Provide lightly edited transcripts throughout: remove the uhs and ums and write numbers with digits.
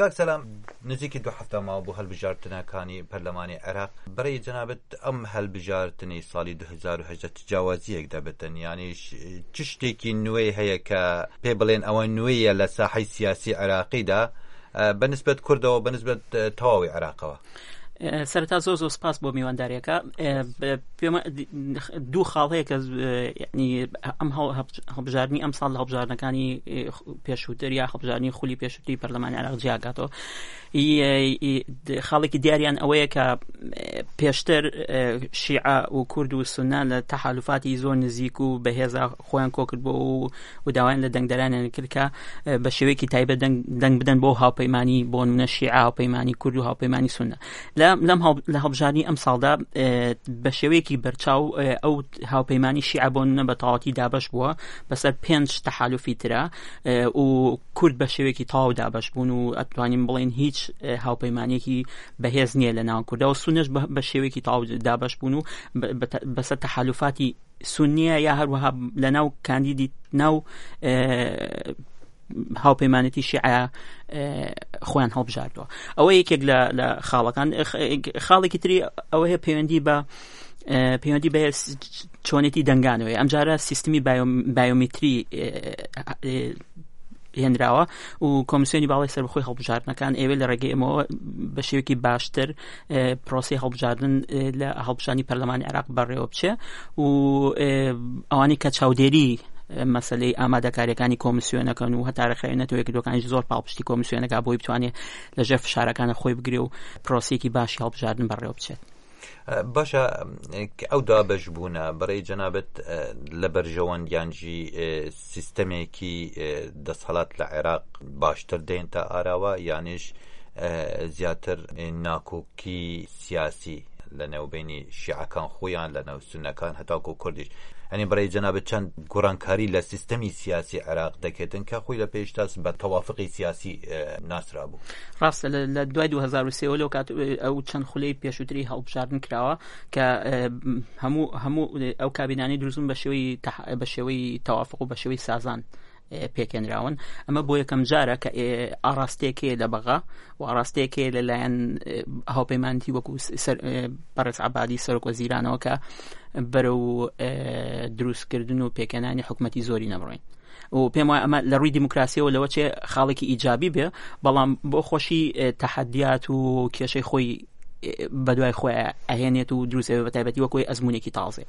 کاک سەلام نزیکی 2 هەفتە ماوە بۆ هەڵبژاردنەکانی پەرلەمانی عێراق بەڕێی جەنابەت ئەم هەڵبژاردنەی ساڵی 2018 تجاوازیەک دەبێتن، یعنی چ شتێکی نوێی هەیە کە پێ بڵێن ئەوە نوێیە لە ساحەی سیاسی عێراقیدا بەنسبەت کوردەوە بەنسبەت تەواوی عێراقەوە؟ سەرەتا زۆر سپاس بۆ میوانداریەکە. پێمە دوو خاڵ هەیە کە ئەم هەڵبژاردننی ئەم ساڵ لە هەڵبژاردنەکانی پێشووتر یا هەڵبژاردننی خولی پێشووتری پەرلەمانی عێراق جیاگاتەوە. خاڵێکی دیاریان ئەوەیە کە پێشتر شیعە و کورد و سونە لە تەحالوفاتی زۆر نزیک و بەهێزا خۆیان کۆکرد بۆ و داوایان لە دەنگدەرانیان کرد کە بە شێوەیەکی تایبەت دەنگ بدەن بۆ هاوپەیمانی بۆ نمونە شیعە هاوپەیمانی کورد و هاوپەیمانی سونە. لە هەڵبژاردننی ئەم ساڵدا بە شێوەیەکی بەرچاو ئەو هاوپەیمانی شیعە بۆ نمونە بە تەواوەتی دابەش بووە بەسەر 5 تەحالوفی ترە و کورد بە شێوەیەکی تەواو دابەش بوون و ئەتوانین بڵێن هیچ هاوپەیمانێکی بەهێز نییە لە ناو کوردەوە. سونەش بە شێوەیەکی تەواو دابەش بوون و بەسەر تەحالوفاتی سونیە یا هەروەها لە ناو کاندیدی ناو هاوپەیمانەتی شیعە خۆیان هەڵبژاردەوە. ئەوە یەکێک لە خاڵەکان. خاڵێکی تری ئەوە هەیە پەیوەندی بە چۆنێتی دەنگانەوەی. ئەم جارە سیستمی بایۆمتری هێنراوە و کۆمیسیۆنی باڵای سەربەخۆی هەڵبژاردنەکان ئێوە لە ڕێگەی ئەمەوە بە شێوەیەکی باشتر پرۆسی هەڵبژاردن لە هەڵبژاردننی پەرلەمانی عێراق بەڕێوە بچێ و ئەوانی کە چاودێری مەسەلەی ئامادەکاریەکانی کۆمیسیۆنەکەن و هەتا ڕێکخراوی کردوەکانی زۆر پاڵپشتی کۆمیسیۆنەکە بۆی بتوانێت لەژێر فشارەکانە خۆی بگرێ و پرۆسیەکی باشی هەڵبژاردن بەڕێوە بچێت. باشە ئەو دابەش بوونە بەڕێی جەنابەت لە بەرژەوەندیانجی سیستەمێکی دەسەڵات لە عێراق باشتر دێن تا ئاراوە یانیش زیاتر ناکۆکی سیاسی لە نێوبینی شیعەکان خۆیان لە نێو سونەکان هەتاکو کوردیش؟ ئەنی بەڕێی جەنابەت چەند گۆڕانکاری لە سیستەمی سیاسی عێراق دەکێتن کە خۆی لە پێشتاس بە تەوافقی سیاسی ناسرا بوو؟ ڕاستە لە دوای 2023 لەو کات ئەو چەند خولەی پێشووتری هەڵبژاردن کراوە کە هەموو ئەو کابینانەی دروستبوون بە شێوەی تەوافق و بە شێوەی سازان پێکێنراون. ئەمە بۆ یەکەم جارە کە ئاراستەیەکێ لە بەغا و ئاراستەیەکێ لەلایەن هاوپەیمانیتی وەکو بەڕێز عەبادی سەرۆکوەزیرانەوە کە بەرەو دروستکردن و پێکێنانی حکومەتی زۆری نەبڕین. و پێم وایە ئەمە لە ڕووی دیموکراسیەوە لەوە چێ خاڵێکی ئیجابی بێ، بەڵام بۆ خۆشی تەحەدیات و کێشەی خۆی بەدوای خۆی ئەهێنێت و دروستێ بە تایبەتی وەکوی ئەزمونێکی تازێ.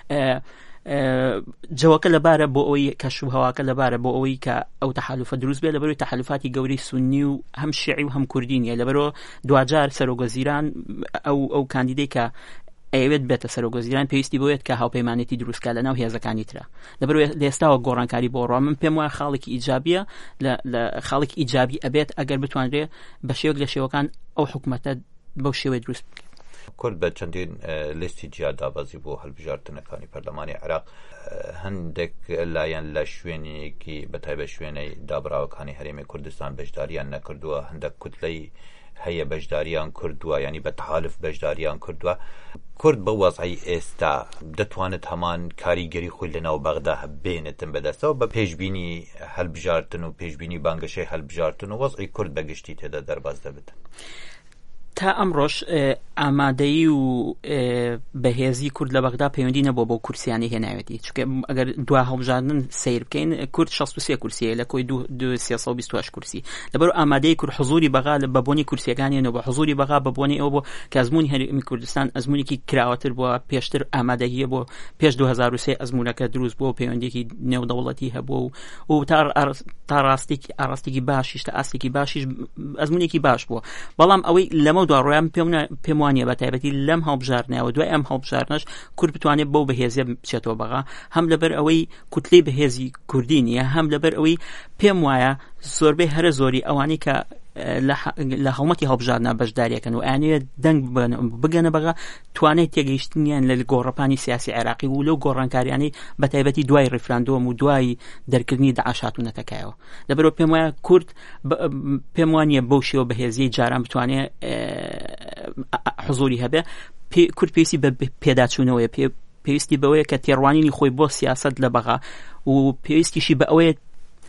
جەوەکە لەبارە بۆ ئەوەی کەشف هەواکە لەبارە بۆ ئەوەی کە ئەو تەحالوفە دروست بێت لەبەروی تەحالوفاتی گەورەی سونی و هەم شیعی و هەم کوردی نیە. لەبەرەوە دوجار سەرۆکوەزیران ئەو کاندیدەی کە ئەوێت بێتە سەرۆکوەزیران پێویستی بۆیێت کە هاوپەیمانێتی دروستکە لە ناو هێزەکانی ترە. لەبەروی لێستاوە گۆڕانکاری بۆ ڕۆ. من پێم وایە خاڵێکی ئیجابیە لە خاڵێکی ئیجابی ئەبێت ئەگەر بتوانرێ بە شێوەیەک لە شێوەکان ئەو حکومەتە بەو شێوەیە دروست بکرێت. کورد بە چەندین لیستی جیاد دابەزی بۆ هەڵبژاردنەکانی پەرلەمانی عێراق. هەندێک لایەن لە شوێنێکی بەتایبەت شوێنەی دابراوەکانی هەرێمی کوردستان بەشداریان نەکردووە، هەندێک کوتلەی هەیە بەشداریان کردووە، ینی بە تەحالف بەشداریان کردووە. کورد بە وەزعی ئێستا دەتوانێت هەمان کاریگەری خۆی لەناو بەغدا بێنێتن بەدەستەوە بە پێشبینی هەڵبژاردن و پێشبینی بانگەشەی هەڵبژاردن و وەزعی کورد بەگشتی تێدا دەرباز دەبێت؟ تا ئەمڕۆژ ئامادەیی و بەهێزی کورد لە بەغدا پەیوەندی نەبووە بۆ کورسیانی هێناوێتی، چونکە ئەگەر دوا هەڵبژاردن سیر بکەین کورد 63 کورسیە لە کۆی 328 کورسی. لەبەرەوە ئامادەی کورد حضوری بەغا بە بۆنی کورسیەکانیانەوە، بە حضوری بەغا بە بۆنی ئەوە بۆ کە ئەزموونی هەرێمی کوردستان ئەزموونێکی کراوەتر بووە، پێشتر ئامادەییە بۆ پێش 2023 ئەزموونەکە دروست بووە و پەیوەندێکی نێودەوڵەتی هەبووە و تا ئاراستێکی باشیش تا ئاستێکی باشیش ئەزموونێکی باش بووە. بەڵام ئەوەی لەمە دوڕۆیان پێم وانیە بە تایبەتی لەم هەڵبژاردنەوە دوای ئەم هەڵبژاردنەش کورد بتوانێت بەو بەهێزیە بچێتەوە بەغا، هەم لەبەر ئەوەی کوتلەی بەهێزی کوردی نییە، هەم لەبەر ئەوەی پێم وایە زۆربەی هەرە زۆری ئەوانەی کە لە هەڵمەتی هەڵبژاردنە بەشداریەکەن و ئەیانەوێت دەنگ بگەنە بەغا توانێت تێگەیشتنیان لە گۆڕەپانی سیاسی عێراقی و لەو گۆڕانکاریانەی بە تایبەتی دوای ڕیفراندۆم و دوای دەرکردنی داعشات و نەتەکایەوە. لەبەرەوە پێم وایە کورد پێم وانیە بەو شێوە بەهێزیی جاران بتوانێت حضوری هەبێ. کورد پێویستی بە پێداچوونەوەیە، پێویستی بەوەیە کە تێڕوانینی خۆی بۆ سیاست لە بەغا و پێویستیشی بە ئەوەیە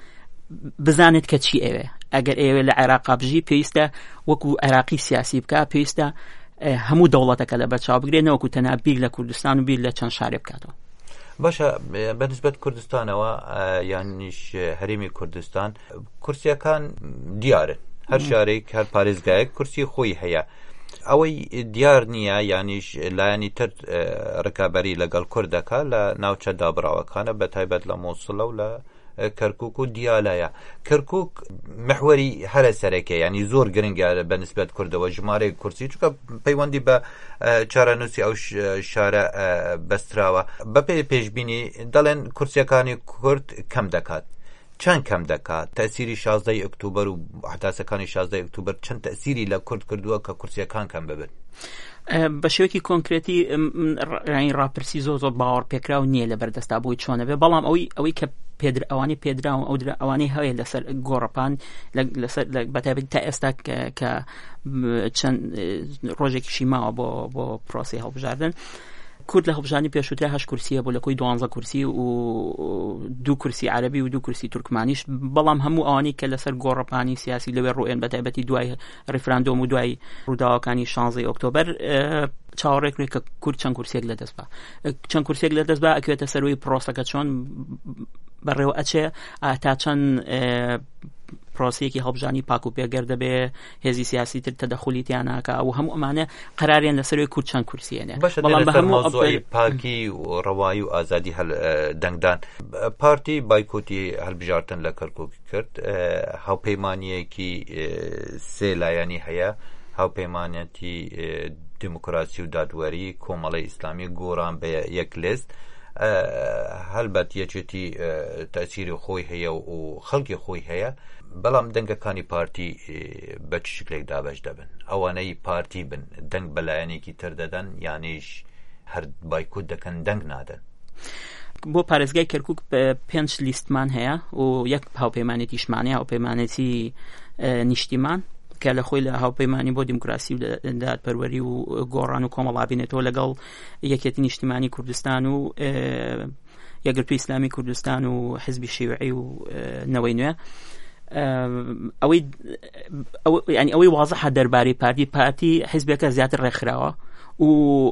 بزانێت کە چی ئێوێ ئەگەر ئێوێ لە عێراق بژی پێویستە وەکو عێراقی سیاسی بکە پێویستە هەموو دەوڵەتەکە لە بەرچاو بگرێت نەوەکو تەنها بیر لە کوردستان و بیر لە چەند شارێ بکاتەوە. باشە بەنسبەت کوردستانەوە یانیش هەرێمی کوردستان کورسیەکان دیارن هەر شارێک هەر پارێزگایەک کورسی خۆی هەیە ئەوەی دیار نییە یانیش لایەنی تر ڕکابەری لەگەڵ کوردەکە لە ناوچە دابراوەکانە بە تایبەت لە مۆسڵە و لە کەرکووک و دیالایە کەرکووک محوەری هەرە سەرەکە ینی زۆر گرنگە بەنسبەت کوردەوە ژمارەی کورسی چونکە پەیوەندی بە چارەنووسی ئەو شارە بەستراوە بەپێ پێشبینی دەڵێن کورسیەکانی کورد کەم دەکات چەند کەم دەکات تەسیری 16 ئۆکتۆبەر و حتاسەکانی 16 ئۆکتۆبەر چەند تەسیری لە کورد کردووە کە کورسیەکان کەم ببن بە شێوەیەکی کۆنکرێتی ڕاپرسی زۆر باوەڕ پێکراو نییە لە بەردەستا بۆی چۆنە بێ بەڵام ئەوەی کە ئەوانەی پێدراون ئەو ئەوانەی هەیە لەسەر گۆڕەپان لەسەر بەتایبەتی تا ئێستا کە چەند ڕۆژێکیشی ماوە بۆ پرۆسی هەڵبژاردن کورد لە هەڵبژانی پێشووترا 8 کورسیە بۆ لە کۆی 12 کورسی و 2 کورسی عەرەبی و 2 کورسی تورکمانیش بەڵام هەموو ئەوانەی کە لەسەر گۆڕەپانی سیاسی لەوێ ڕۆیان بەتایبەتی دوای ڕیفراندۆم و دوای ڕووداوەکانی 16 ئۆکتۆبەر چاوەڕێکرێت کە کورد چەند کورسێک لەدەست بە چەند کورسێک لەدەست بە ئەکوێتە سەروی پرۆسەکە چۆن بەڕێوە ئەچێ تا چەند پرۆسەیەکی هەڵبژانی پاک و پێگەر دەبێ هێزی سیاسی تر تەدەخولیتیان ناکە و هەموو ئەمانە قەراریان لەسەروی کورد چەند کورسیێنێ بەڵام بە هەموو پاکی و ڕەوایی و ئازادی دەنگدان پارتی بایکۆتی هەڵبژاردن لە کەرکووک کرد هاوپەیمانیەکی سێ لایەنی هەیە هاوپەیمانەتی دیموکراسی و دادوەری کۆمەڵی ئیسلامی گۆڕان بە یەک لێست هەلبەت یەکێتی تەسیری خۆی هەیە و خەڵکی خۆی هەیە بەڵام دەنگەکانی پارتی بە چ شکلێک دابەش دەبن ئەوانەی پارتی بن دەنگ بەلایەنێکی تر دەدەن یانیش هەر بایکۆت دەکەن دەنگ نادەن بۆ پارێزگای کەرکووک 5 لیستمان هەیە و یەک هاوپەیمانێتیشمانەیە هاوپەیمانێتی نیشتیمان کە لە خۆی لە هاوپەیمانی بۆ دیموکراسی و دادپەروەری و گۆڕان و کۆمەڵابینێتەوە لەگەڵ یەکێتی نیشتیمانی کوردستان و یەکگرتووی ئیسلامی کوردستان و حزبی شیوعی و نەوەی نوێ ئەوەی واضحە دەربارەی پارتی حزبێکە زیاتر ڕێکخراوە و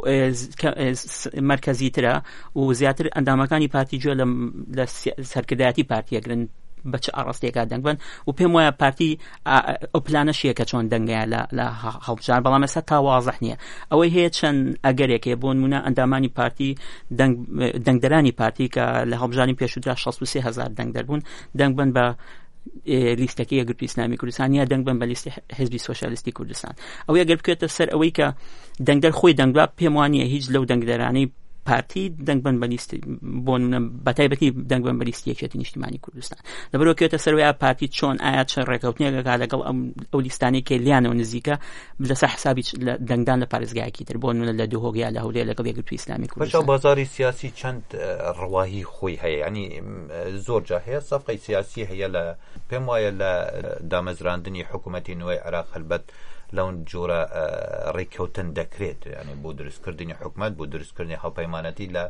مرکزیترە و زیاتر ئەندامەکانی پارتی گوێ لە سەرکردایەتی پارتیەگرن بە چه ئاڕاستەیەکە دەنگ بن و پێم وایە پارتی ئەو پلانەشیە کە چۆن دەنگەیە لە هەڵبژار بەڵام ئێستا تا واضح نییە ئەوەی هەیە چەند ئەگەرێکێ بۆ نمونە ئەندامانی پارتی دەنگدەرانی پارتی کە لە هەڵبژاری پێشووترا 63,000 دەنگ دەربوون دەنگ بن بە لیستەکەی یەکگرتووی ئیسلامی کوردستان یا دەنگ بن بە لیستی حزبی سۆشیالیستی کوردستان ئەو ئەگەر بکوێتە سەر ئەوەی کە دەنگدەر خۆی دەنگبا پێم وانییە هیچ لەو دەنگدەرانەی پارتی دەنگ بن بە لیستی بۆ بەتایبەتی دەنگ بن بە لیستی یەکێتی نیشتیمانی کوردستان لەبەرەوە کێتە سەرەوەی پارتی چۆن ئایا چەند ڕێکەوتنێکەکە لەگەڵ ئەو لیستانەی کە لیانەوە نزیکە لەسەر حسابی دەنگدان لە پارێزگایەکی تر بۆ نمونە لە دووهۆگیا لە هەولێر لەگەڵ یەکگرتووی ئیسلامی کوردستان بازاری سیاسی چەند ڕواهی خۆی هەیە ینی زۆر جا هەیە سەفقەی سیاسی هەیە لە پێم وایە لە دامەزراندنی حکوومەتی نوێی عێراق هەلبەت لەون جۆرە ڕێککەوتن دەکرێت ینی بۆ دروستکردنی حکوومەت بۆ دروستکردنی هاوپەیمانەتی لە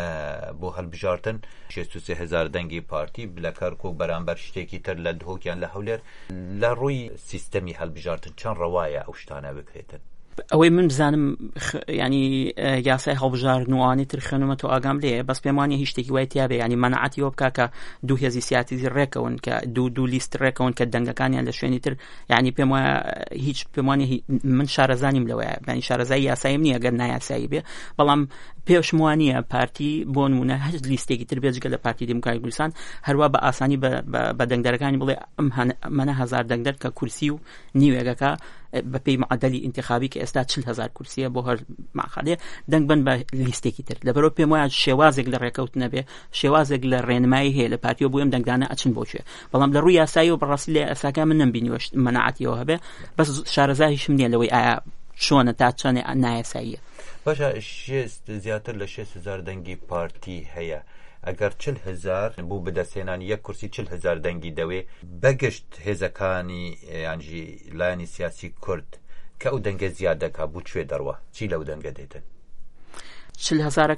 بۆ هەڵبژاردن 63,000 دەنگی پارتی لە کەرکووک بەرامبەر شتێکی تر لە دهۆکیان لە هەولێر لە ڕووی سیستەمی هەڵبژاردن چەند ڕەوایە ئەو شتانە بکرێتن ئەوەی من بزانم ینی یاسای هەڵبژاردن و ئەوانەی تر خوێنمەوە ئاگام لێ بەس پێم وانیە هیچ شتێکی وای تیا بێ ینی مەنەعەتی ئەوە بکا کە دوو هێزی سیاسی ڕێکەون کە دوو لیست ڕێکەون کە دەنگەکانیان لە شوێنی تر ینی پێم وایە هیچ پێم وانیە من شارەزانیم لەوەیە ینی شارەزای یاساییم نییە گەر نایاسایی بێ بەڵام پێشم وانیە پارتی بۆ نمونە هەر لیستێکی تر بێجگە لە پارتی دیموکراتی کوردستان هەروە بە ئاسانی بە دەنگدەرەکانی بڵێ ئەم منە 1000 دەنگدەر کە کورسی و نیوێگەکە بەپێی معدەلی ئینتیخابی کە ئێستا 40,000 کورسیە بۆ هەر ماخەڵێ دەنگ بن بە لیستێکی تر لەبەرەوە پێم وایە شێوازێک لە ڕێکەوت نەبێ شێوازێک لە ڕێنمایی هەیە لە پارتیەوە بۆ ئەم دەنگدانە ئەچن بۆچێ بەڵام لە ڕووی یاسایی و بەڕاستی لە ئەساکە من نەمبینیوە مەنەعەتیەوە هەبێ بەس شارەزاییشم نییە لەوەی ئایا چۆنە تا چەندێ نایاساییە باشە زیاتر لە 6,000 دەنگی پارتی هەیە ئەگەر 40,000 بوو بدەسێنانی یەک کورسی 40,000 دەنگی دەوێ بەگشت هێزەکانی یانجی لایەنی سیاسی کورد کە ئەو دەنگە زیاد دەکا بوو کوێ دەڕوە چی لەو دەنگە دێتن 40,000ەکە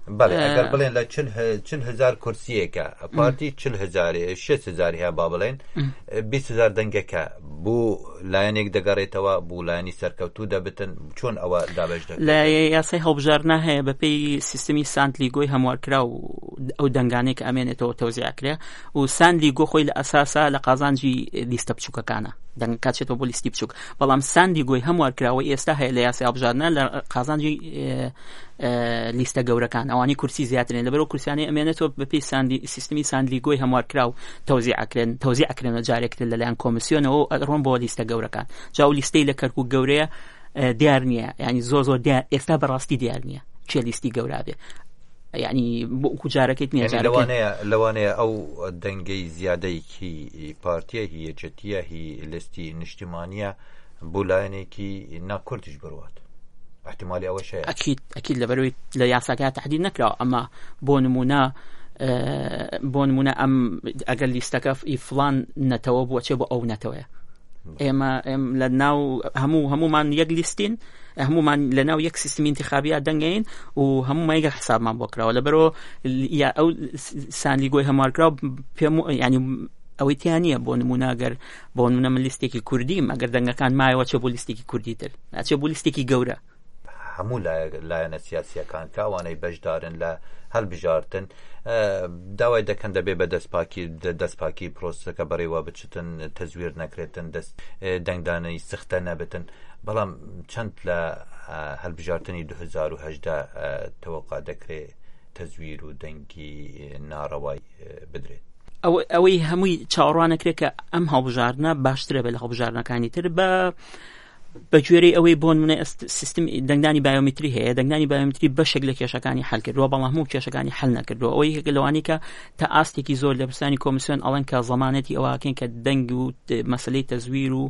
بله اگر بلین ل 40,000 کورسیه که پارتی 40,000 6,000 هیا بابلین 20,000 دنگه که بو لاینێک دەگەڕێتەوە بوو لایانی سەرکەوتوو دەبتن چۆن ئەوە دابەش دەکرێت لە یاسای هەڵبژاردنە هەیە بەپێی سیستمی ساندلیگۆی هەموارکرا و ئەو دەنگانەی کە ئەمێنێتەوە تەوزیعکرێ و ساندلیگۆ خۆی لە ئەساسا لە قازانجی لیستە بچووکەکانە دەنگ کاتێتەوە بۆ لیستی بچووک بەڵام ساندلیگۆی هەموارکراوە ئێستا هەیە لە یاسای هەڵبژاردنە لە قازانجی لیستە گەورەکان ئەوانی کورسی زیاترین لەبەرەوە کورسیانەی ئەمێنێتەوە بەپێی سیستمی ساندلیگۆی هەموارکرا و تەوزیعکرێنەوە جارێکتر لەلایەن کۆمیسیۆنەوە ڕۆن بۆ لیستە گەورەکان جا و لیستەی لە کەرکووک گەورەیە دیار نییە یعنی زۆر دیار ئێستا بەڕاستی دیار نییە چێ لیستی گەورابێ یعنی بۆ جارەکەیت نییە لەوانەیە ئەو دەنگەی زیادەیەکی پارتیە هی یەکێتیە هی لیستی نیشتیمانیە بۆ لایەنێکی ناکوردیش بڕوات احتمالی ئەوە شەیە ئەکید لەبەرەوەی لە یاساکە تحدید نەکراوە ئەمە بۆ نمونە ئەم ئەگەر لیستەکە فڵان نەتەوە بووە چێ بۆ ئەو نەتەوەیە ئێمە لە ناو هەمومان یەک لیستین هەمومان لە ناو یەک سیستمی انتخابیە دەنگین و هەمومان یەک حسابمان بۆ کراوە لەبەرەوە ئەو ساندلیگۆی هەموارکراو پێم ینی ئەوەی تیان نییە بۆ نمونەگەر بۆ نمونە من لیستێکی کوردیم ئەگەر دەنگەکان مایەوە چێ بۆ لیستێکی کوردیتر چێ بۆ لیستێکی گەورە هەموو لایەنە سیاسیەکان کە ئەوانەی بەشدارن لە هەڵبژاردن داوای دەکەن دەبێ بە دەستپاکی پرۆسەکە بەڕێوە بچتن تەزویر نەکرێتن دەنگدانەی سختە نەبێتن بەڵام چەند لە هەڵبژاردننی 2010 تەوەقع دەکرێت تەزویر و دەنگی ناڕەوای بدرێت ئەوەی هەمووی چاوەڕوانەکرێت کە ئەم هەڵبژاردنە باشترە بێت لە هەڵبژاردنەکانی تر بە گوێرەی ئەوەی بۆ نمونە سیستم دەنگدانی بایۆمتری هەیە دەنگدانی بایۆمتری بەشێک لە کێشەکانی حەل کردووە بەڵام هەموو کێشەکانی حەل نەکردووە ئەوەی لەوانی کە تا ئاستێکی زۆر لە پرسانی کۆمیسیۆن ئەڵەن کە زەمانەتی ئەوواکەن کە دەنگ و مەسلەی تەزویر و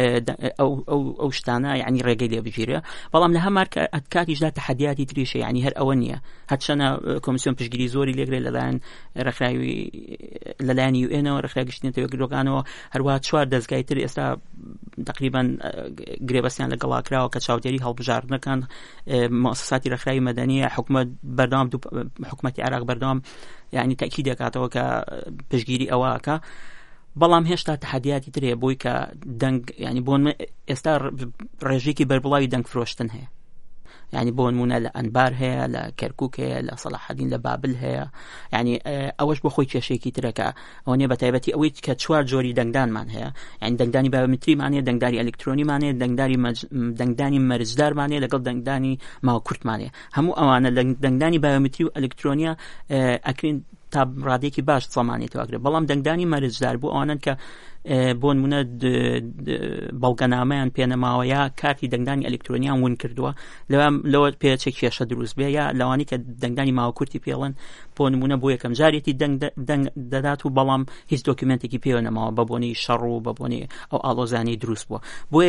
ئەو شتانە یعنی ڕێگەی لێ بگیرە بەڵام لە هەمار کاتیشدا تەحەدیاتی تریشە یعنی هەر ئەوە نییە هەرچەنە کۆمیسیۆن پشتگیری زۆری لێگرێت لەلایەن ڕێکخراوی لەلایەن یوئێنەوە ڕێکخراوی گشتنەوە گرۆکانەوە هەروەها 4 دەستگای تر ئێستا تقریبا گرێبەستیان لەگەڵاکراوە کە چاودێری هەڵبژاردنەکان مؤسساتی ڕێکخراوی مەدەنیە حکومەت بەردەوام حکومەتی عێراق بەردەوام یعنی تاکید دەکاتەوە کە پشتگیری ئەوەکە بەڵام هێشتا تەحەدیاتی تر هەیە بۆی کە دەنگ ینی بۆ ئێستا ڕێژێکی بەربڵاوی دەنگ فرۆشتن هەیە یعنی بۆ نمونە لە ئەنبار هەیە لە کەرکووک هەیە لە سەلاحەدین لە بابل هەیە یعنی ئەوەش بۆ خۆی کێشەیەکی ترەکە ئەوە نیە بە تایبەتی ئەوەی کە 4 جۆری دەنگدانمان هەیە یعنی دەنگدانی بایۆمتریمانەیە دەنگداری ئەلکترۆنیمانەیە دەنگدانی مەرجدارمانەیە لەگەڵ دەنگدانی ماوکورتمانەیە هەموو ئەوانە دەنگدانی بایۆمتری و ئەلکترۆنیە ئەکرین تا ڕادێکی باش زەمانێتەوە ئەگرێت بەڵام دەنگدانی مەرجدار بۆ ئەوانن کە بۆ نمونە بەڵگەنامەیان پێنەماوە یا کارتی دەنگدانی ئەلکترۆنیان ون کردووە لەوە پێچێک کێشە دروست بێ یا لەوانی کە دەنگدانی ماوەکورتی پێڵن بۆ نمونە بۆ یەکەم جارێتی دەنگ دەدات و بەڵام هیچ دۆکیومنتێکی پێوە نەماوە بە بۆنی شەڕ و بە بۆنی ئەو ئاڵۆزانی دروست بووە بۆیە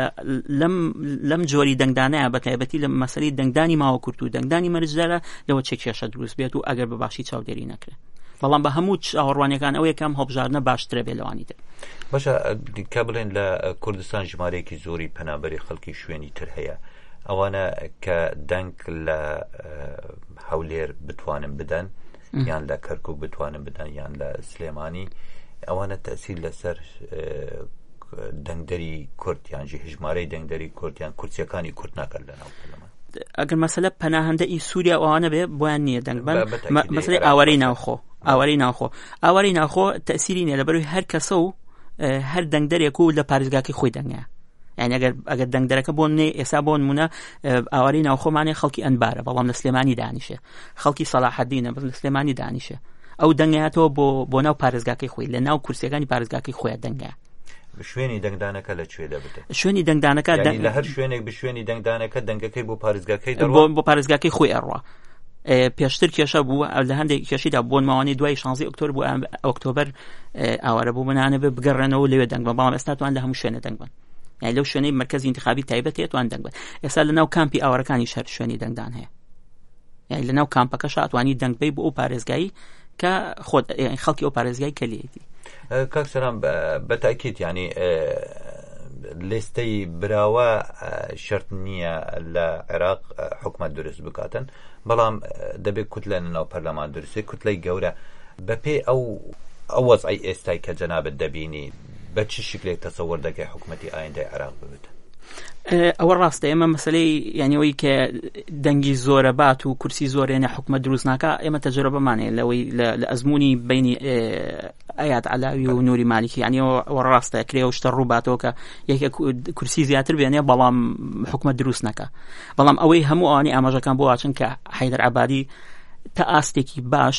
لەم جۆری دەنگدانەیە بە تایبەتی لە مەسەلەی دەنگدانی ماوەکورت و دەنگدانی مەرجدارە لەوە چێک کێشە دروست بێت و ئەگەر بەباشی چاودێری نەکرێت بەڵام بە هەموو چاوەڕوانیەکان ئەو یەکەم هەڵبژاردنە باشترە بێ لەوانی تر باشە کە بڵێن لە کوردستان ژمارەیەکی زۆری پەنابەری خەڵکی شوێنی تر هەیە ئەوانە کە دەنگ لە هەولێر بتوانن بدەن یان لە کەرکووک بتوانن بدەن یان لە سلێمانی ئەوانە تەسیل لەسەر دەنگدەری کورد یانجی هژمارەی دەنگدەری کورد یان کورسیەکانی کورد ناکرد لەناو پەرلەمان ئەگەر مەسەلە پەناهەندەی سووریا ئەوانە بێ بۆیان نییە دەنگبەن مەسەلەی ئاوارەی ناوخۆ تەسیری نیە لەبەروی هەر کەسە و هەر دەنگدەرێک و لە پارێزگاکەی خۆی دەنگە یعنی ئەگەر دەنگدەرەکە بۆ ئێستا بۆ نمونە ئاوارەی ناوخۆمانێ خەڵکی ئەنبارە بەڵام لە سلێمانی دانیشە خەڵکی سەلاحەدینە لە سلێمانی دانیشە ئەو دەنگەیەتەوە بۆ ناو پارێزگاکەی خۆی لە ناو کورسیەکانی پارێزگاکەی خۆیان دەنگە شوێنی دەنگدانەکە لەکوێ دەبێت شوێنی دەنگدانەکە لە هەر شوێنێک بشوێنی دەنگدانەکە دەنگەکەی بۆ پارێزگاکەی دەڕوا بۆ پارێزگاکەی خۆی ئەڕوا پێشتر کێشە بوو لە هەندێک کێشیدا بۆن ماوانەی دوای 16 ئۆکتۆبر بۆ ئۆکتۆبر ئاوارە بوو منانە بگەڕێنەوە لەوێ دەنگ بن بەڵام ئێستا توان لە هەموو شوێنە دەنگ بن یعنی لەو شوێنەی مرکزی انتخابی تایبەت هەیە توان دەنگ بن ئێستا لە ناو کامپی ئاوارەکانی شەر شوێنی دەنگدان هەیە یعنی لە ناو کامپەکە شاتوانی دەنگ بی بۆ ئەو پارێزگایی کە خەڵکی ئەو پارێزگای کەلیەتی کاک سەرام بەتاکید یعنی لێستەی براوە شەرت نییە لە عێراق حکومەت دروست بکاتن، بەڵام دەبێت کوتلە ناو پەرلەمان دروستێ کوتلەی گەورە بەپێ ئەو وەزعی ئێستای کە جەنابەت دەبینی بە چ شکلێک تەسەوەر دەکەی حکومەتی ئایندەی عێراق ببێت؟ ئەوە ڕاستە. ئێمە مەسەلەی یانیەوەی کە دەنگی زۆرە بات و کورسی زۆرێنە حکومەت دروست ناکە، ئێمە تەجربەمانەیە لەوەی لە ئەزمموی بینی ئايات علاوی و نوری مالیکی، یعنی ئەوە ڕاستە کرێ و شتە ڕووباتەوە کە یەکێ کورسی زیاتر بێنێ بەڵام حکومەت دروست ناکە. بەڵام ئەوەی هەموو ئەوانی ئاماژەکان بۆ واچن کە حەیدەر عەبادی تا ئاستێکی باش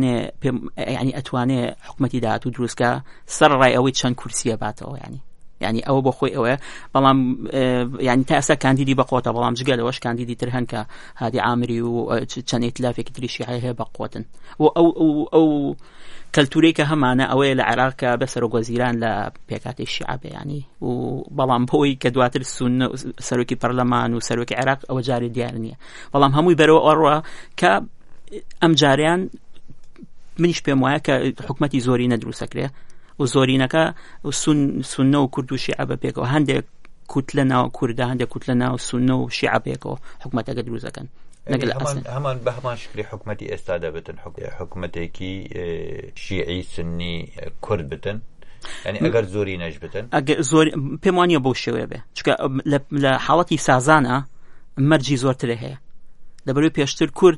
ئەتوانێ حکومەتی داهاتوو دروستکە سەرڕای ئەوەی چەند کورسیە باتەوە، یعنی ئەوە بۆ خۆی ئەوەیە. بەڵام یعنی تا ئێستا کاندیدی بەقۆتە، بەڵام جگە لەوەش کاندیدی تر هەن کە هادی عامری و چەند ئیتلافێکی تریشی هەیە بەقۆتن. و ئەو کەلتورەی کە هەمانە ئەوەیە لە عێراق کە بە سەرۆکوەزیران لە پێکاتی شیعە بێ، ینی و بەڵام بۆی کە دواتر سەرۆکی پەرلەمان و سەرۆکی عێراق ئەوە جاری دیار نییە. بەڵام هەمووی بەرەوە ئەڕوە کە ئەم جاریان منیش پێم وایە کە حکومەتی زۆری نەدروستەکرێ و زۆرینەکە سونە و کورد و شیعە بە پێکەوە، هەندێک کوتلە ناو کوردە، هەندێک کوتلە ناو سونە و شیعە پێکەوە حکومەتەکە دروستەکەن. هەمان بە هەمان شکلی حکومەتی ئێستا دەبێتن حکومەتێکی شیعی سنی کورد بتن، یعنی ئەگەر زۆری نەش بتن زۆر پێم وانییە بەو شێوەیە بێ، چونکە لە حاڵەتی سازانە مەرجی زۆرترە هەیە. دەبەروی پێشتر کورد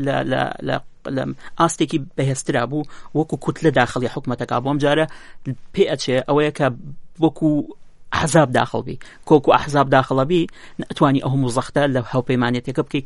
لە ئاستێکی بەهێزترا بوو وەکو کوتلە داخڵی حکومەتەکە، بۆم جارە پێ ئەچێ ئەوەیە کە وەکو ئەحزاب داخڵ بی، کۆکو ئەحزاب داخڵە بی نەتوانی ئەو مزەختە لە هاوپەیمانێتەکە بکەی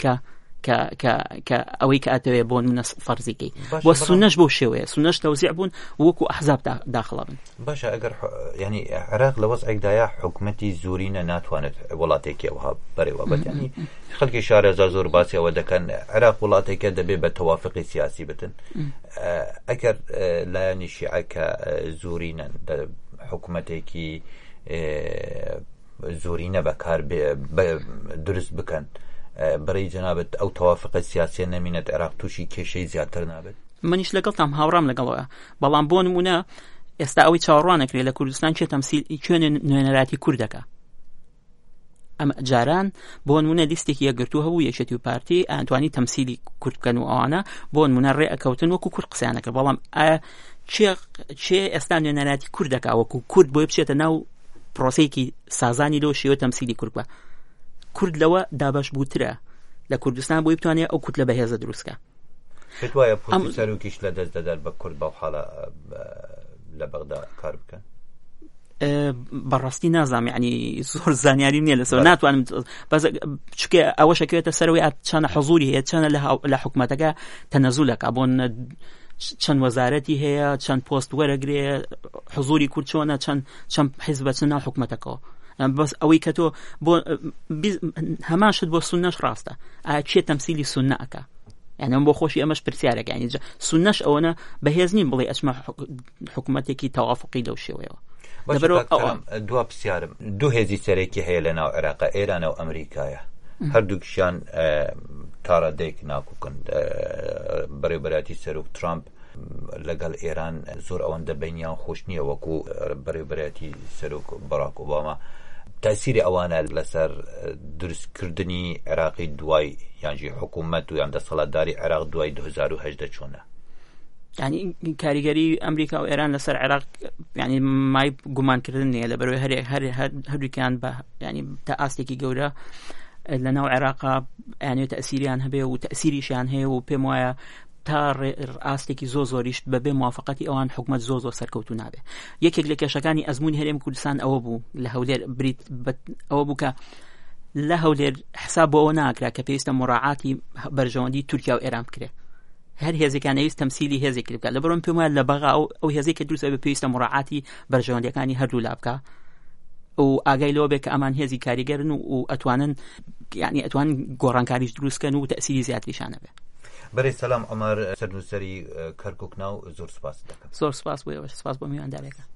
کە ئەوەی کە ئەتەوێ بۆ منە فەرزیکەی. بۆ سونەش بۆ شێوەیە، سونەش تەوزیع بوون وەکو ئەحزاب داخڵە بن. باشە ئەگەر ینی عێراق لە وەزعێکدایە حکومەتی زۆرینە ناتوانێت وڵاتێکی ئەوها بەرەوە بێت، ینی خەڵکی شارەزا زۆر باسی ئەوە دەکەن عێراق وڵاتێکە دەبێت بە تەوافقی سیاسی بتن. ئەگەر لایەنی شیعە کە زۆرینەن حکومەتێکی زۆرینە بەکار دروست بکەن، بەڕێی جەنابەت ئەو تەوافقە سیاسیە نەمینێت عێراق تووشی کێشەی زیاتر نابێت؟ منیش لەگەڵتام هاوڕام لەگەڵەوە، بەڵام بۆ نمونە ئێستا ئەوەی چاوەڕوانەکرێت لە کوردستان کوێنە نوێنەراتی کوردەکە. ئەم جاران بۆ نمونە لیستێکی یەکگرتووە هەبوو یەکێتی و پارتی ئەتوانی تەمسیلی کورد بکەن و ئەوانە بۆ نمونە ڕێ ئەکەوتن وەکو کورد قسەیانەکە. بەڵام چێ ئێستا نوێنەراتی کوردەکە وەکو کورد بۆی بچێتە ناو پرۆسەیەکی سازانی لەوە شێوە تەمسیلی کورد بە کورد لەوە دابش بووترە لە کوردستان بۆی بتوانێت ئەو کوتلە بەهێزە دروستکە. پێت وایە پۆستی سەرۆکیش لە دەست دەدات بە کورد بەو حاڵە لە بەغدا کار بکەن؟ بەڕاستی نازانم، یعنی زۆر زانیاری نییە لەسەر، ناتوانم چکە ئەوە شەکەوێتە سەرەوەی چەنە حەزوری هەیە، چەنە لە حکومەتەکە تەنەزولەکە، بۆ چەند وەزارەتی هەیە، چەند پۆست وەرەگرێ، حضوری کورد چۆنە، چەند حیزب چەند ناو حکومەتەکەەوە. بەس ئەوەی کە تۆ بۆ هەمان شت بۆ سونەش ڕاستە، ئایا چێ تەمسیلی سونە ئەکا؟ یعنی ئەم بۆ خۆشی ئەمەش پرسیارێکە، یعنی سونەش ئەوەنە بەهێز نین بڵێ ئەچمە حکومەتێکی تەوافقی لەو شێوەیەوە. دوا پرسیارم، دوو هێزی سەرێکی هەیە لە ناو عێراقە، ئێرانە و ئەمریکایە، هەردووکیشیان تاڕادەیەک ناکوکن بەڕێوەبەراتی سەرۆک ترامپ لەگەڵ ئێران زۆر ئەوەندە بینیان خۆش نییە وەکو بەڕێوەبەراتی سەرۆک بەراک ئۆباما. تاسیری ئەوانە لەسەر دروستکردنی عێراقی دوای یانجی حکوومەت و یان دەسەڵاتداری عێراق دوای 2018 چۆنە؟ یعنی کاریگەری ئەمریکا و ئێران لەسەر عێراق یعنی مای گومانکردن نییە، لەبەرەوەی هەردووکیان بە یعنی تا ئاستێکی گەورە لە ناو عێراقا یعنی تەسیریان هەبێ و تەسیریشیان هەیە و پێم وایە تا ئاستێکی زۆریش بەبێ موافقەتی ئەوان حکومەت زۆر سەرکەوتو نابێ. یەکێک لە کێشەکانی ئەزمموی هەرێمی کوردستان ئەوە بوو لە هەولێر بریت ئەوە بوو کە لە هەولێر حساب بۆ ئەوە ناکرا کە پێویستە مراعاتی بەرژەوەندی تورکیا و ئێران بکرێت. هەر هێزێکان ئەویست تەمسیلی هێزێک بکات، لەبەرەوەی پێم وایە لە بەغا ئەو هێزێک کە دروستە بێ پێویستە مراعاتی بەرژەوەندیەکانی هەردوو لا بکات و ئاگای لەوە بێ کە ئەمان هێزی کاریگەرن و ئەتوانن یعنی ئەتوان گۆڕانکاریش دروستکەن و تەسیری زیاتریشانە بێ. بەرێ سەلام عومەر سەرنووسەری کەرکووک ناو، زۆر سپاس دەکەم. زۆر سپاس بۆ ئێوەش، سپاس بۆ میواندارێکە.